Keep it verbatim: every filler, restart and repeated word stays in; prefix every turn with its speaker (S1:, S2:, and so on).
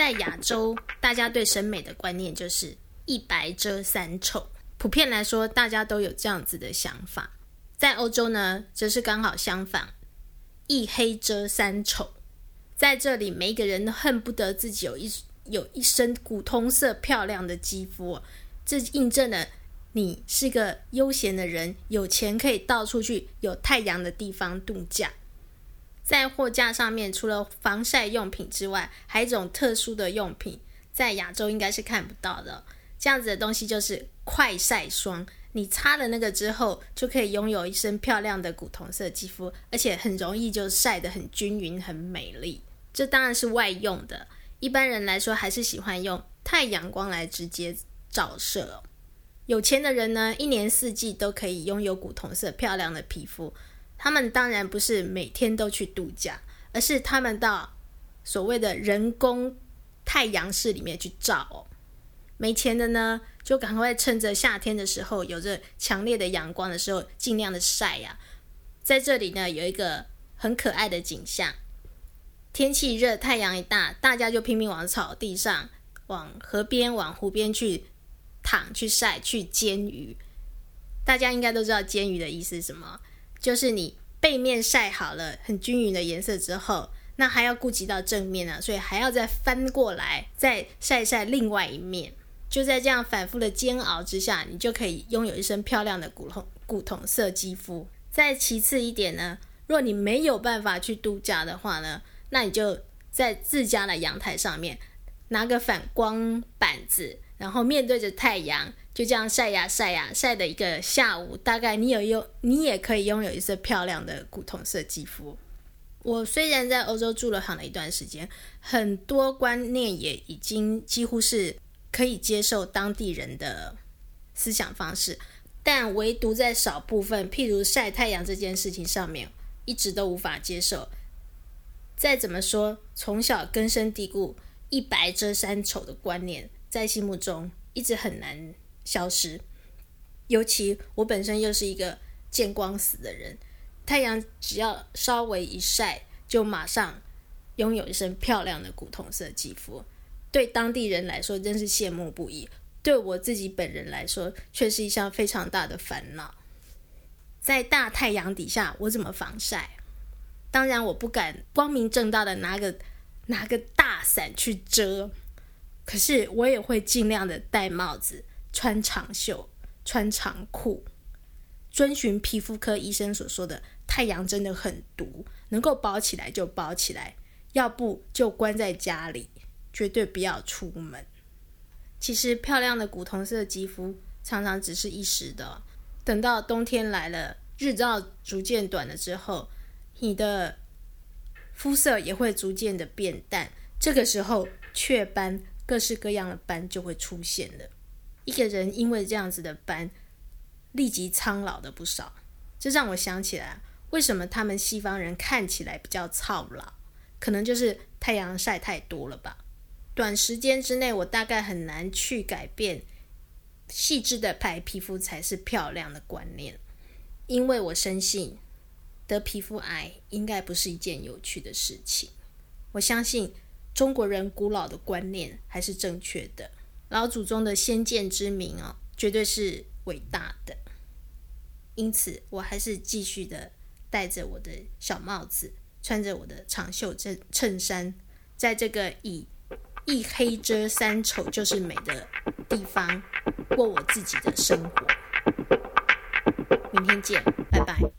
S1: 在亚洲，大家对审美的观念就是一白遮三丑，普遍来说大家都有这样子的想法。在欧洲呢，则是刚好相反，一黑遮三丑。在这里，每一个人都恨不得自己有一有一身古铜色漂亮的肌肤、哦、这印证了你是个悠闲的人，有钱可以到处去有太阳的地方度假。在货架上面，除了防晒用品之外，还有一种特殊的用品，在亚洲应该是看不到的、哦、这样子的东西就是快晒霜。你擦了那个之后，就可以拥有一身漂亮的古铜色肌肤，而且很容易就晒得很均匀很美丽。这当然是外用的，一般人来说还是喜欢用太阳光来直接照射、哦、有钱的人呢，一年四季都可以拥有古铜色漂亮的皮肤。他们当然不是每天都去度假，而是他们到所谓的人工太阳室里面去照、哦、没钱的呢，就赶快趁着夏天的时候，有着强烈的阳光的时候，尽量的晒呀、啊。在这里呢，有一个很可爱的景象，天气热，太阳一大，大家就拼命往草地上、往河边、往湖边去躺、去晒、去煎鱼。大家应该都知道煎鱼的意思是什么，就是你背面晒好了很均匀的颜色之后，那还要顾及到正面啊，所以还要再翻过来再晒晒另外一面。就在这样反复的煎熬之下，你就可以拥有一身漂亮的古铜古铜色肌肤。再其次一点呢，若你没有办法去度假的话呢，那你就在自家的阳台上面拿个反光板子，然后面对着太阳，就这样晒呀晒呀，晒的一个下午，大概你有用，你也可以拥有一身漂亮的古铜色肌肤。我虽然在欧洲住了好了一段时间，很多观念也已经几乎是可以接受当地人的思想方式，但唯独在少部分，譬如晒太阳这件事情上面，一直都无法接受。再怎么说，从小根深蒂固一白遮三丑的观念，在心目中一直很难消失。尤其我本身又是一个见光死的人，太阳只要稍微一晒，就马上拥有一身漂亮的古铜色肌肤。对当地人来说真是羡慕不已，对我自己本人来说却是一项非常大的烦恼。在大太阳底下，我怎么防晒？当然我不敢光明正大的拿个拿个大伞去遮，可是我也会尽量的戴帽子、穿长袖、穿长裤，遵循皮肤科医生所说的，太阳真的很毒，能够包起来就包起来，要不就关在家里，绝对不要出门。其实漂亮的古铜色肌肤常常只是一时的，等到冬天来了，日照逐渐短了之后，你的肤色也会逐渐的变淡，这个时候雀斑，各式各样的斑就会出现了。一个人因为这样子的斑，立即苍老的不少。这让我想起来，为什么他们西方人看起来比较操劳，可能就是太阳晒太多了吧。短时间之内，我大概很难去改变细致的白皮肤才是漂亮的观念，因为我深信得皮肤癌应该不是一件有趣的事情。我相信中国人古老的观念还是正确的，老祖宗的先见之明、哦、绝对是伟大的。因此我还是继续的戴着我的小帽子，穿着我的长袖衬衫，在这个以一黑遮三丑就是美的地方过我自己的生活。明天见，拜拜。